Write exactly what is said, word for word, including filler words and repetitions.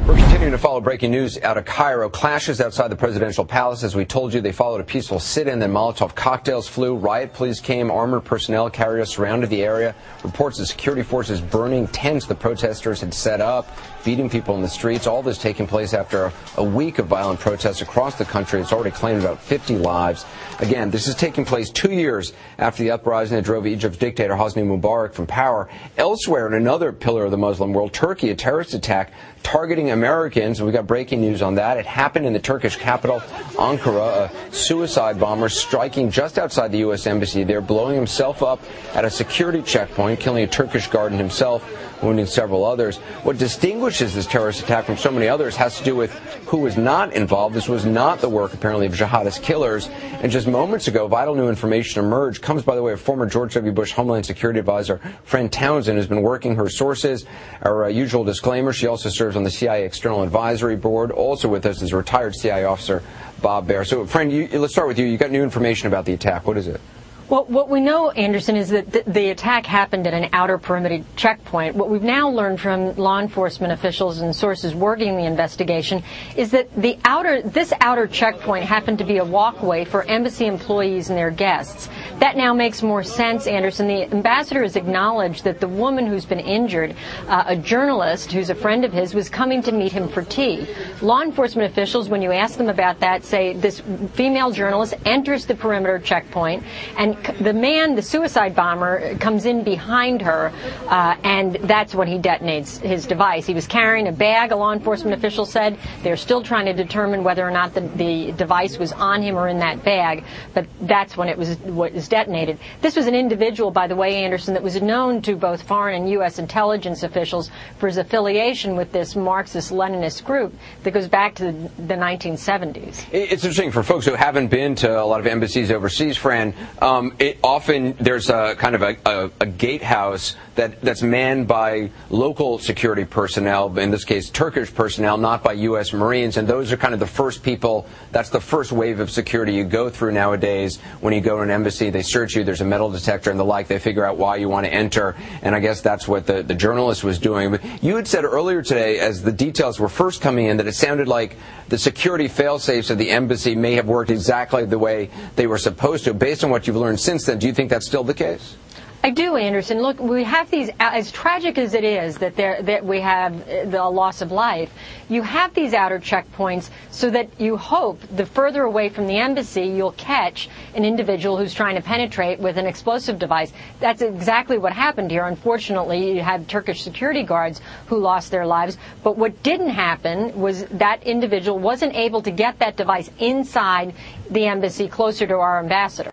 We're continuing to follow breaking news out of Cairo. Clashes outside the presidential palace. As we told you, they followed a peaceful sit-in, then Molotov cocktails flew. Riot police came, armored personnel carriers surrounded the area. Reports of security forces burning tents the protesters had set up, beating people in the streets. All this taking place after a week of violent protests across the country. It's already claimed about fifty lives. Again, this is taking place two years after the uprising that drove Egypt's dictator Hosni Mubarak from power. Elsewhere, in another pillar of the Muslim world, Turkey, a terrorist attack targeting Americans. We got breaking news on that. It happened in the Turkish capital, Ankara. A suicide bomber striking just outside the U S embassy there, blowing himself up at a security checkpoint, killing a Turkish guard and himself, wounding several others. What distinguishes this terrorist attack from so many others has to do with who was not involved. This was not the work, apparently, of jihadist killers. And just moments ago, vital new information emerged. Comes, by the way, of former George W. Bush Homeland Security Advisor Fran Townsend, who's been working her sources. Our uh, usual disclaimer, she also serves on the C I A External Advisory Board. Also with us is retired C I A officer Bob Baer. So, Fran, you, let's start with you. You got new information about the attack. What is it? Well, what we know, Anderson, is that the, the attack happened at an outer perimeter checkpoint. What we've now learned from law enforcement officials and sources working the investigation is that the outer, this outer checkpoint happened to be a walkway for embassy employees and their guests. That now makes more sense, Anderson. The ambassador has acknowledged that the woman who's been injured, uh, a journalist who's a friend of his, was coming to meet him for tea. Law enforcement officials, when you ask them about that, say this female journalist enters the perimeter checkpoint, and the man, the suicide bomber, comes in behind her, uh, and that's when he detonates his device. He was carrying a bag, a law enforcement official said. They're still trying to determine whether or not the, the device was on him or in that bag, but that's when it was what was detonated. This was an individual, by the way, Anderson, that was known to both foreign and U S intelligence officials for his affiliation with this Marxist-Leninist group that goes back to the, the nineteen seventies. It's interesting for folks who haven't been to a lot of embassies overseas, Fran. Um, It often there's a kind of a, a, a gatehouse that, that's manned by local security personnel, in this case Turkish personnel, not by U S Marines, and those are kind of the first people, that's the first wave of security you go through nowadays. When you go to an embassy, they search you, there's a metal detector and the like, they figure out why you want to enter, and I guess that's what the, the journalist was doing. But you had said earlier today, as the details were first coming in, that it sounded like the security fail-safes of the embassy may have worked exactly the way they were supposed to. Based on what you've learned since then, do you think that's still the case? I do, Anderson. Look, we have these, as tragic as it is that there that we have the loss of life, you have these outer checkpoints so that you hope the further away from the embassy you'll catch an individual who's trying to penetrate with an explosive device. That's exactly what happened here. Unfortunately, you had Turkish security guards who lost their lives. But what didn't happen was that individual wasn't able to get that device inside the embassy closer to our ambassador.